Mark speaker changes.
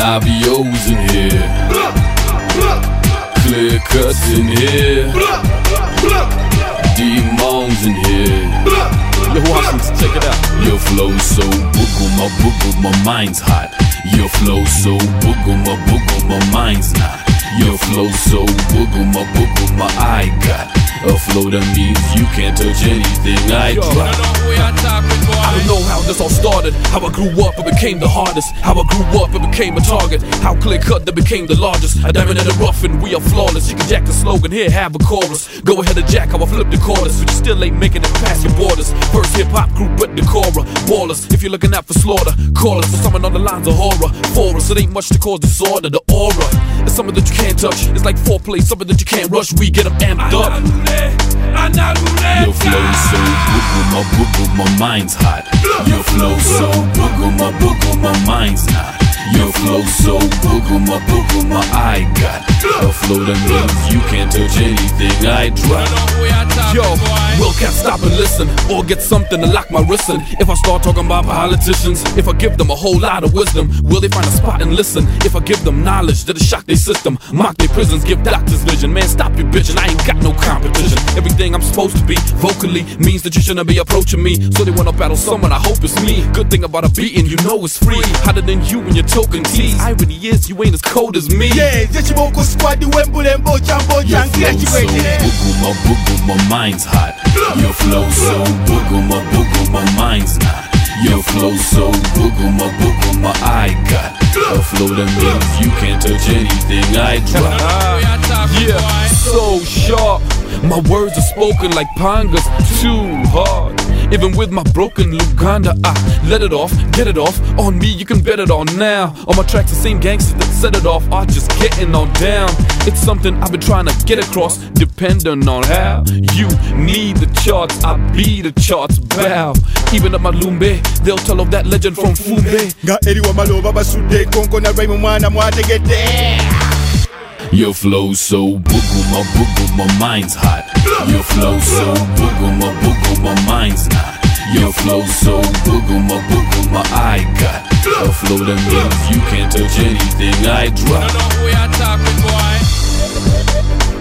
Speaker 1: Navios in here, clear cuts in here, demons in here.
Speaker 2: Yo, Washington, check it out.
Speaker 1: Your flow so boogle, my mind's hot. Your flow so boogle, my mind's not. Your flow so boogle, my eye got a flow that means you can't touch anything I drop.
Speaker 2: I don't know how this all started, how I grew up and became the hardest, how I grew up and became a target, how clear cut that became the largest. A diamond in the rough and we are flawless. You can jack the slogan, here have a chorus. Go ahead and jack how I flip the chorus, but you still ain't making it past your borders. First hip hop group with Decora, ballers. If you're looking out for slaughter, call us for someone on the lines of horror. For us, it ain't much to cause disorder. The aura is something that you can't touch. It's like foreplay, something that you can't rush. We get them amped up.
Speaker 1: Your flow so boogle, my mind's hot. Your flow so boogle, my mind's not. Your flow so boogle, my eye got a flow that means you can't touch anything I drop.
Speaker 2: Yo, will cats stop and listen, or get something to lock my wrist in? If I start talking about politicians, if I give them a whole lot of wisdom, will they find a spot and listen? If I give them knowledge that'll shock their system, mock their prisons, give doctors vision. Man, stop your bitching, I ain't got no competition. Everything I'm supposed to be vocally means that you shouldn't be approaching me. So they wanna battle someone, I hope it's me. Good thing about a beating, you know it's free. Hotter than you and your token tease. Irony is you ain't as cold as me.
Speaker 3: Yeah, Jechiboko squad, the Wembley and Bojambo,
Speaker 1: your flow so boogle, my mind's hot. Your flow so boogle, my mind's not. Your flow so boogle, my eye got a flow that means you can't touch anything I drop.
Speaker 2: Yeah, so sharp. My words are spoken like pangas, too hard. Even with my broken Luganda, I let it off, get it off. On me, you can bet it on now. On my tracks, the same gangsters that set it off are just getting on down. It's something I've been trying to get across, depending on how you need the charts. I be the charts bow. Even at my Lumbe, they'll tell of that legend from Fumbe.
Speaker 1: Your flow so boogle, my mind's hot. Your flow so boogle, my mind's not. Your flow so boogle, my eye got a flow that means you can't touch anything I drop.